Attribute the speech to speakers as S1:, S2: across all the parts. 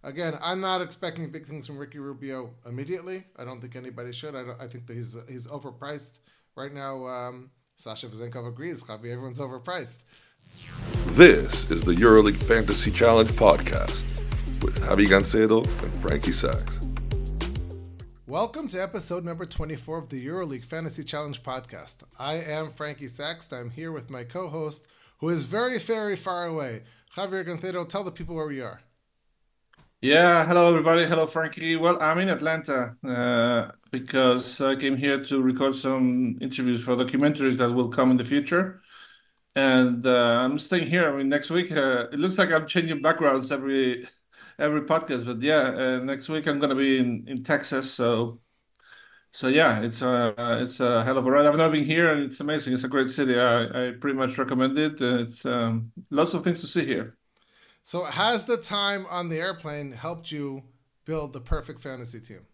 S1: Again, I'm not expecting big things from Ricky Rubio immediately. I don't think anybody should. I think that he's overpriced right now. Sasha Vezenkov agrees. Javi, everyone's overpriced.
S2: This is the EuroLeague Fantasy Challenge podcast with Javi Gancedo and Frankie Sachs.
S1: Welcome to episode number 24 of the EuroLeague Fantasy Challenge podcast. I am Frankie Sachs. I'm here with my co-host, who is very, very far away. Javier Gancedo, tell the people where we are.
S3: Yeah, hello everybody. Hello Frankie. Well, I'm in Atlanta because I came here to record some interviews for documentaries that will come in the future. And I'm staying here. I mean, next week, it looks like I'm changing backgrounds every podcast. But yeah, next week I'm going to be in Texas. So yeah, it's a hell of a ride. I've never been here, and it's amazing. It's a great city. I pretty much recommend it. It's lots of things to see here.
S1: So has the time on the airplane helped you build the perfect fantasy team?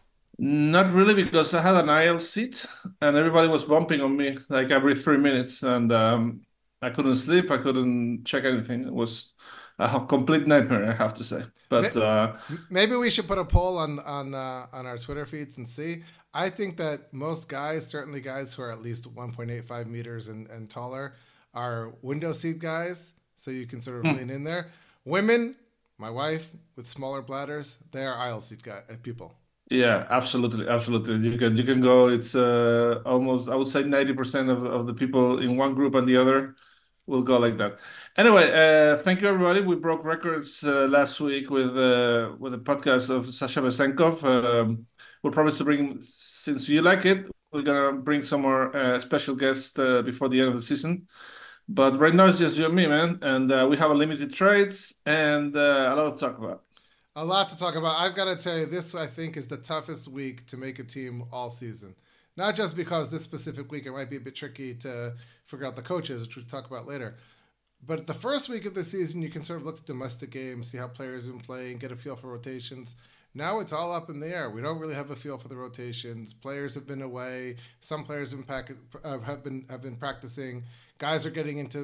S3: Not really, because I had an aisle seat and everybody was bumping on me like every 3 minutes, and I couldn't sleep. I couldn't check anything. It was a complete nightmare, I have to say. But
S1: maybe we should put a poll on our Twitter feeds and see. I think that most guys, certainly guys who are at least 1.85 meters and taller, are window seat guys. So you can sort of lean in there. Women, my wife with smaller bladders, they are aisle seat people.
S3: Yeah, absolutely. You can go. It's almost, I would say 90% of the people in one group and the other will go like that. Anyway, thank you everybody. We broke records last week with the podcast of Sasha Vezenkov. We promised to bring, since you like it, we're gonna bring some more special guests before the end of the season. But right now it's just you and me, man. And we have a limited trades and a lot to talk about.
S1: A lot to talk about. I've got to tell you, this, I think, is the toughest week to make a team all season. Not just because this specific week it might be a bit tricky to figure out the coaches, which we'll talk about later. But the first week of the season, you can sort of look at domestic games, see how players have been playing, get a feel for rotations. Now it's all up in the air. We don't really have a feel for the rotations. Players have been away. Some players have been practicing. Guys are getting into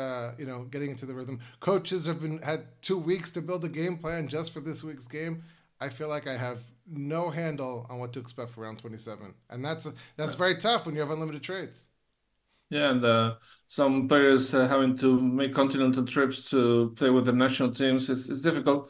S1: the rhythm. Coaches had 2 weeks to build a game plan just for this week's game. I feel like I have no handle on what to expect for round 27, and that's very tough when you have unlimited trades.
S3: Yeah, and some players having to make continental trips to play with the national teams. It's difficult.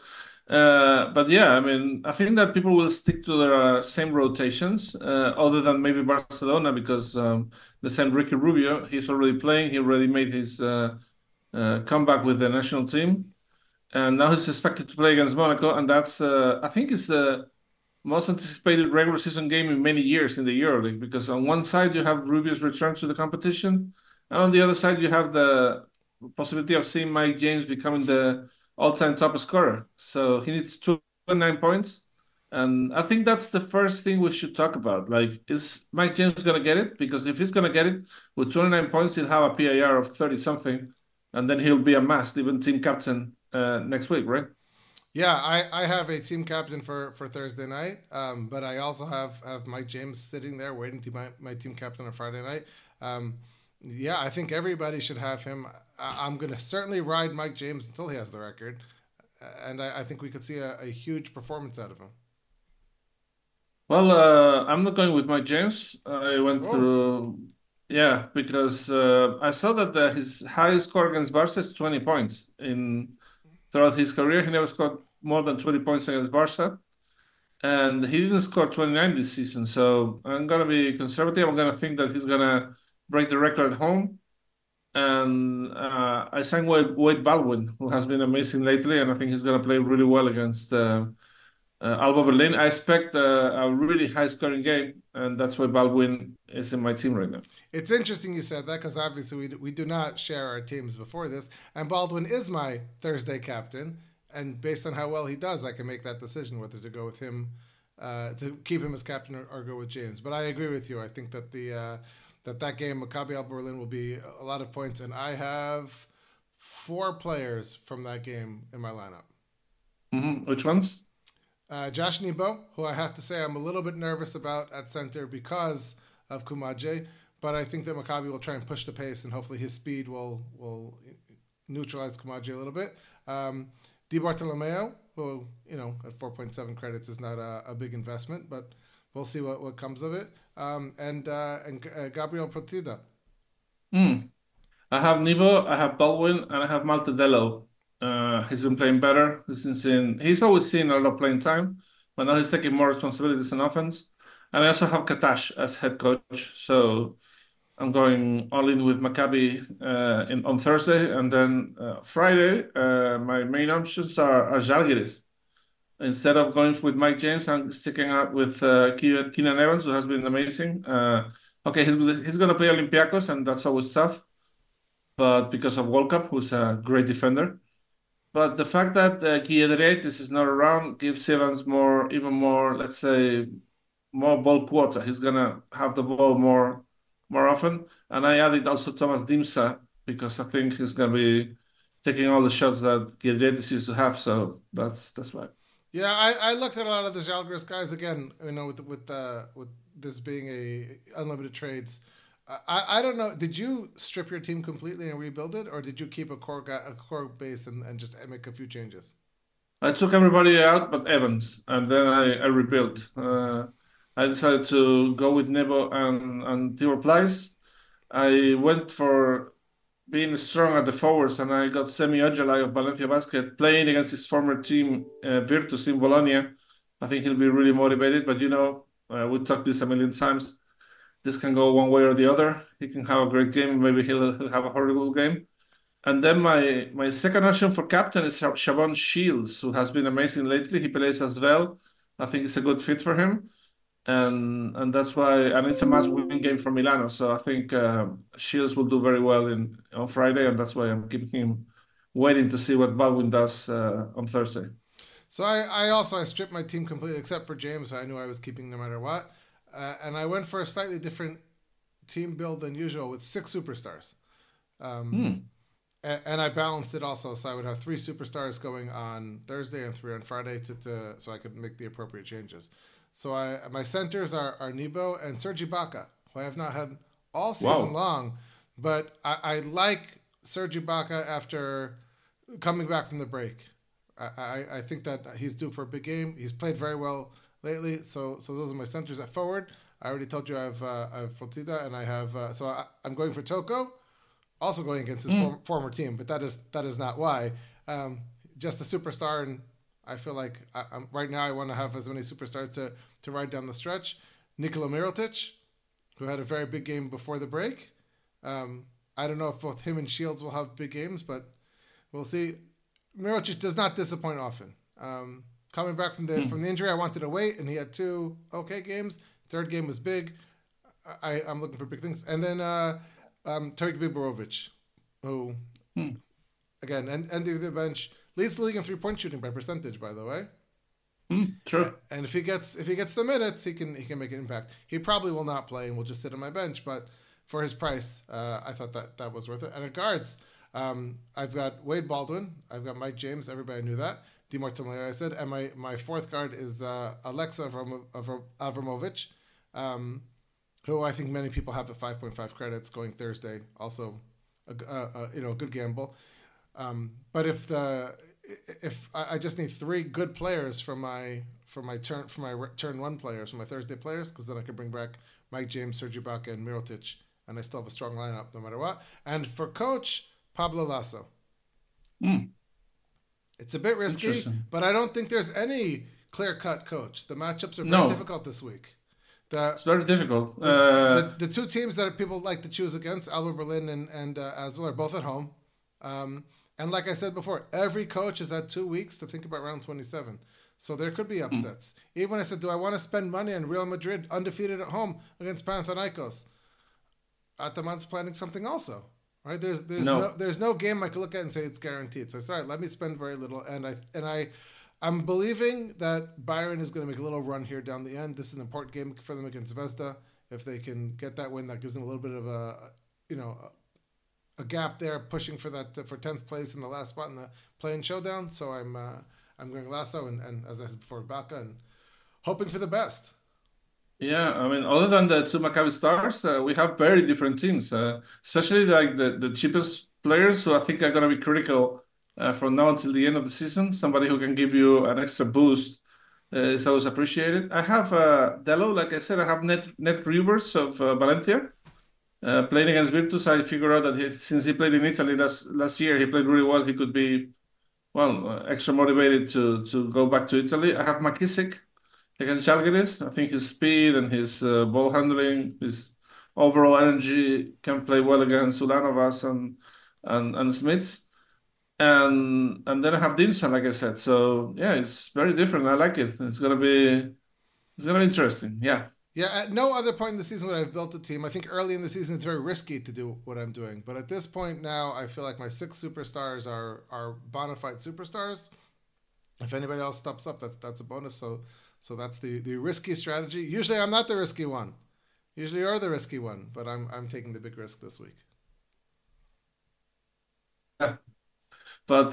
S3: But yeah, I mean, I think that people will stick to their same rotations, other than maybe Barcelona, because the same Ricky Rubio, he's already playing. He already made his comeback with the national team, and now he's expected to play against Monaco, and that's I think it's the most anticipated regular season game in many years in the EuroLeague, because on one side you have Rubio's return to the competition, and on the other side you have the possibility of seeing Mike James becoming the all-time top scorer. So he needs 29 points. And I think that's the first thing we should talk about. Like, is Mike James going to get it? Because if he's going to get it, with 29 points, he'll have a PAR of 30-something. And then he'll be a must-even team captain next week, right?
S1: Yeah, I have a team captain for Thursday night. But I also have Mike James sitting there waiting to be my team captain on Friday night. Yeah, I think everybody should have him. I'm going to certainly ride Mike James until he has the record. And I think we could see a huge performance out of him.
S3: Well, I'm not going with Mike James. I went to... Yeah, because I saw that his highest score against Barca is 20 points. Throughout his career, he never scored more than 20 points against Barca. And he didn't score 29 this season. So I'm going to be conservative. I'm going to think that he's going to break the record at home. And I signed Wade Baldwin, who has been amazing lately, and I think he's going to play really well against Alba Berlin. I expect a really high-scoring game, and that's why Baldwin is in my team right now.
S1: It's interesting you said that, because obviously we do not share our teams before this, and Baldwin is my Thursday captain, and based on how well he does, I can make that decision whether to go with him, to keep him as captain or go with James. But I agree with you. I think that that game, Maccabi Alba Berlin, will be a lot of points, and I have 4 players from that game in my lineup.
S3: Mm-hmm. Which ones?
S1: Josh Nebo, who I have to say I'm a little bit nervous about at center because of Kumaje, but I think that Maccabi will try and push the pace, and hopefully his speed will neutralize Kumaje a little bit. Di Bartolomeo, who, at 4.7 credits is not a big investment, but we'll see what comes of it. And Gabriel Procida.
S3: I have Nebo, I have Baldwin, and I have Maltedelo. He's been playing better. He's always seen a lot of playing time, but now he's taking more responsibilities in offense. And I also have Katash as head coach. So I'm going all in with Maccabi on Thursday. And then Friday, my main options are Žalgiris. Instead of going with Mike James, I'm sticking out with Keenan Evans, who has been amazing. Okay, he's going to play Olympiacos, and that's always tough. But because of World Cup, who's a great defender. But the fact that Kyriakis is not around gives Evans even more, let's say, more ball quota. He's going to have the ball more often. And I added also Thomas Dimsa because I think he's going to be taking all the shots that Kyriakis used to have. So that's why.
S1: Yeah, I looked at a lot of the Žalgiris guys again. With this being a unlimited trades. I don't know. Did you strip your team completely and rebuild it, or did you keep a core base and just make a few changes?
S3: I took everybody out but Evans, and then I rebuilt. I decided to go with Nebo and Tibor Pleiss. I went for being strong at the forwards, and I got Semi Ojelai of Valencia Basket playing against his former team, Virtus in Bologna. I think he'll be really motivated, but we talked this a million times. This can go one way or the other. He can have a great game. Maybe he'll have a horrible game. And then my second option for captain is Shavon Shields, who has been amazing lately. He plays as well. I think it's a good fit for him. And that's why, and it's a must-win game for Milano. So I think Shields will do very well on Friday, and that's why I'm keeping him waiting to see what Baldwin does on Thursday.
S1: So I stripped my team completely except for James. So I knew I was keeping no matter what. And I went for a slightly different team build than usual with 6 superstars. And I balanced it also. So I would have 3 superstars going on Thursday and 3 on Friday so I could make the appropriate changes. So my centers are Nebo and Serge Ibaka, who I have not had all season long. But I like Serge Ibaka after coming back from the break. I think that he's due for a big game. He's played very well lately, so those are my centers. At forward, I already told you I have Procida, and I have I'm going for Toko, also going against his former team, but that is not why. Just a superstar, and I feel like I'm right now I want to have as many superstars to ride down the stretch. Nikola Mirotic, who had a very big game before the break. I don't know if both him and Shields will have big games, but we'll see. Mirotic does not disappoint often. Coming back from the injury, I wanted to wait, and he had 2 okay games. Third game was big. I'm looking for big things. And then Tarik Biborovic, who, again, ending the bench, leads the league in 3-point shooting by percentage, by the way.
S3: Sure.
S1: And if he gets the minutes, he can make an impact. He probably will not play and will just sit on my bench, but for his price, I thought that was worth it. And at guards, I've got Wade Baldwin. I've got Mike James. Everybody knew that. Dimar Tomoya, I said. And my fourth guard is Alexa Avramovic, who I think many people have at 5.5 credits going Thursday. Also, a good gamble. But if I just need 3 good players for my turn 1 players, for my Thursday players, because then I can bring back Mike James, Serge Ibaka, and Mirotic, and I still have a strong lineup no matter what. And for coach, Pablo Lasso. It's a bit risky, but I don't think there's any clear-cut coach. The matchups are very difficult this week.
S3: It's very difficult.
S1: The 2 teams that people like to choose against, Alba Berlin and Asvel, are both at home. And like I said before, every coach has had 2 weeks to think about round 27. So there could be upsets. Even when I said, do I want to spend money on Real Madrid undefeated at home against Panathinaikos? Ataman's planning something also. Right? There's no game I could look at and say it's guaranteed. So I said, all right, let me spend very little. And I'm believing that Bayern is going to make a little run here down the end. This is an important game for them against Zvezda. If they can get that win, that gives them a little bit of a gap there, pushing for 10th place in the last spot in the play-in showdown. So I'm going Lasso and as I said before, Ibaka, and hoping for the best.
S3: Yeah, I mean, other than the 2 Maccabi stars, we have very different teams, especially like the cheapest players who I think are going to be critical from now until the end of the season. Somebody who can give you an extra boost is always appreciated. I have Delo, like I said, I have Net Rivers of Valencia. Playing against Virtus, I figured out that since he played in Italy last year, he played really well. He could be, extra motivated to go back to Italy. I have McKissick against Žalgiris. I think his speed and his ball handling, his overall energy can play well against Ulanovas and Smits. And then I have Dimson, like I said. So yeah, it's very different. I like it. It's gonna be interesting. Yeah.
S1: Yeah, at no other point in the season would I have built a team. I think early in the season it's very risky to do what I'm doing. But at this point now, I feel like my 6 superstars are bona fide superstars. If anybody else steps up, that's a bonus. So that's the risky strategy. Usually I'm not the risky one. Usually you're the risky one, but I'm taking the big risk this week.
S3: Yeah. But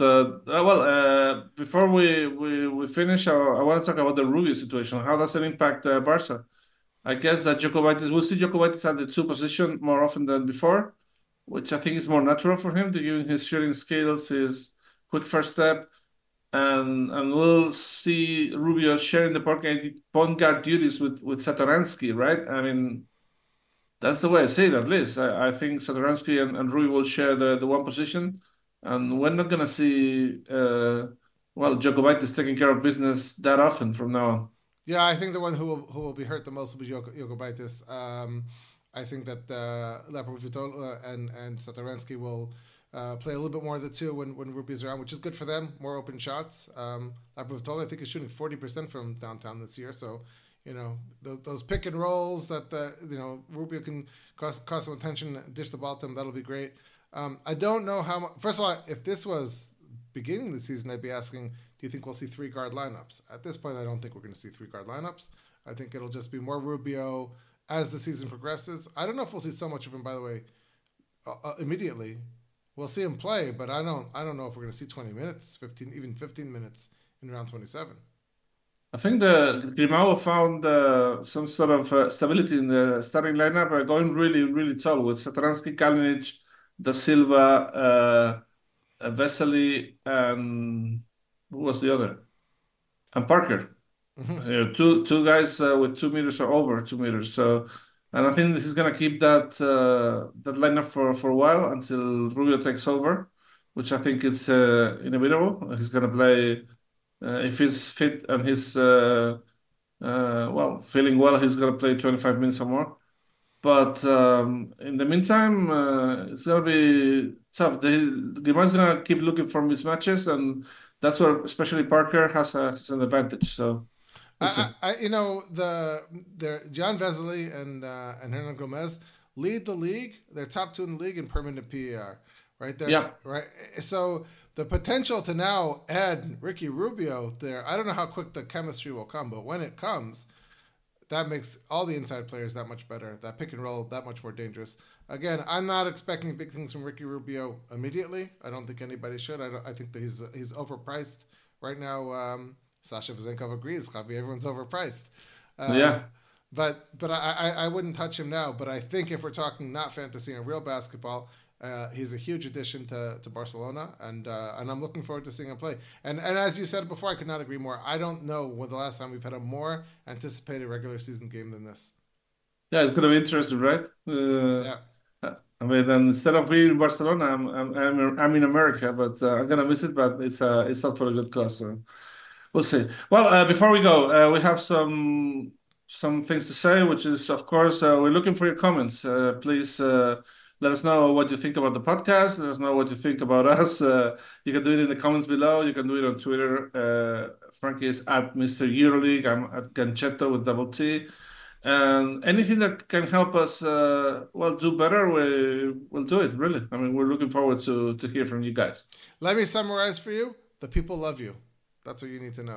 S3: before we finish, I want to talk about the Rubio situation. How does it impact Barca? I guess that we'll see Jokubaitis at the 2 position more often than before, which I think is more natural for him, given his shooting skills, his quick first step, and we'll see Rubio sharing the point guard duties with Satoransky, right? I mean, that's the way I see it, at least. I think Satoransky and Rubio will share the 1 position, and we're not going to see, Jokubaitis taking care of business that often from now on.
S1: Yeah, I think the one who will be hurt the most will be Jokubaitis. I think that Laprovitola and Satoransky will play a little bit more of the 2 when Rubio's around, which is good for them. More open shots. Laprovitola, I think, is shooting 40% from downtown this year. So, those pick and rolls that Rubio can cause some attention, dish the ball to him. That'll be great. I don't know how much. First of all, if this was beginning of the season, I'd be asking, do you think we'll see 3 guard lineups? At this point, I don't think we're going to see 3 guard lineups. I think it'll just be more Rubio as the season progresses. I don't know if we'll see so much of him, by the way, immediately. We'll see him play, but I don't know if we're going to see 20 minutes, 15 minutes in round 27.
S3: I think the Grimao found some sort of stability in the starting lineup, going really, really tall with Satoransky, Kalinic, Da Silva, Vesely, and who was the other? And Parker. Mm-hmm. Two guys with 2 meters or over 2 meters. So, and I think he's gonna keep that lineup for a while until Rubio takes over, which I think it's inevitable. He's gonna play if he's fit and he's feeling well. He's gonna play 25 minutes or more. But in the meantime, it's gonna be tough. Grimal's gonna keep looking for mismatches, and that's where especially Parker has an advantage. So,
S1: John Vesely and Hernan Gomez lead the league. They're top 2 in the league in permanent PER, right there.
S3: Yeah.
S1: Right. So the potential to now add Ricky Rubio there, I don't know how quick the chemistry will come, but when it comes, that makes all the inside players that much better. That pick and roll that much more dangerous. Again, I'm not expecting big things from Ricky Rubio immediately. I don't think anybody should. I think that he's overpriced right now. Sasha Vezenkov agrees. Javi, everyone's overpriced.
S3: Yeah.
S1: But I wouldn't touch him now. But I think if we're talking not fantasy and real basketball, he's a huge addition to Barcelona, and I'm looking forward to seeing him play. And as you said before, I could not agree more. I don't know when the last time we've had a more anticipated regular season game than this.
S3: Yeah, it's gonna be interesting, right?
S1: Yeah.
S3: I mean, and instead of being in Barcelona, I'm in America, but I'm gonna miss it. But it's not for a good cause. So we'll see. Well, before we go, we have some things to say, which is, of course, we're looking for your comments. Please. Let us know what you think about the podcast. Let us know what you think about us. You can do it in the comments below. You can do it on Twitter. Frankie is at Mr. EuroLeague. I'm at Ganchetto with double T. And anything that can help us, do better, we'll do it, really. I mean, we're looking forward to hear from you guys.
S1: Let me summarize for you. The people love you. That's what you need to know.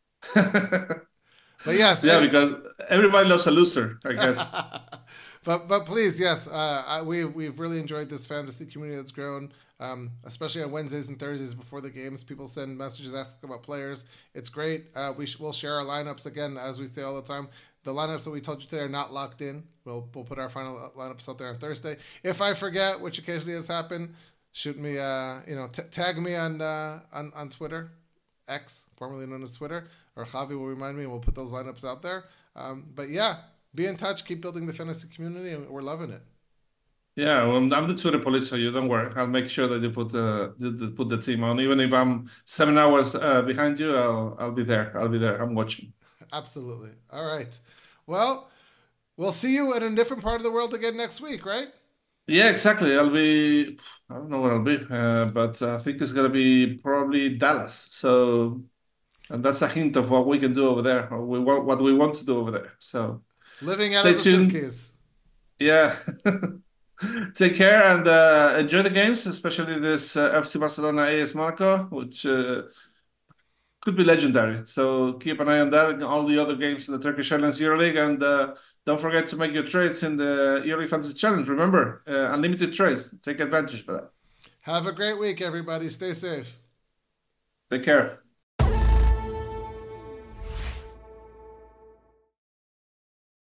S1: But yes.
S3: Yeah, because everybody loves a loser, I guess.
S1: But please, yes, we've really enjoyed this fantasy community that's grown, especially on Wednesdays and Thursdays before the games. People send messages asking about players. It's great. We'll share our lineups again, as we say all the time. The lineups that we told you today are not locked in. We'll put our final lineups out there on Thursday. If I forget, which occasionally has happened, shoot me, tag me on Twitter, X, formerly known as Twitter, or Javi will remind me, and we'll put those lineups out there. But yeah, be in touch, keep building the fantasy community, and we're loving it.
S3: Yeah, well, I'm the Twitter police, so you don't worry. I'll make sure that you put the team on. Even if I'm 7 hours behind you, I'll be there. I'll be there. I'm watching.
S1: Absolutely. All right. Well, we'll see you in a different part of the world again next week, right?
S3: Yeah, exactly. I don't know where I'll be, but I think it's gonna be probably Dallas. So, and that's a hint of what we can do over there, or what we want to do over there. So,
S1: Living out
S3: stay
S1: of the
S3: tuned.
S1: suitcase.
S3: Yeah. Take care and enjoy the games, especially this FC Barcelona AS Monaco, which could be legendary. So keep an eye on that and all the other games in the Turkish Airlines EuroLeague. And don't forget to make your trades in the EuroLeague Fantasy Challenge. Remember, unlimited trades. Take advantage of that.
S1: Have a great week, everybody. Stay safe.
S3: Take care.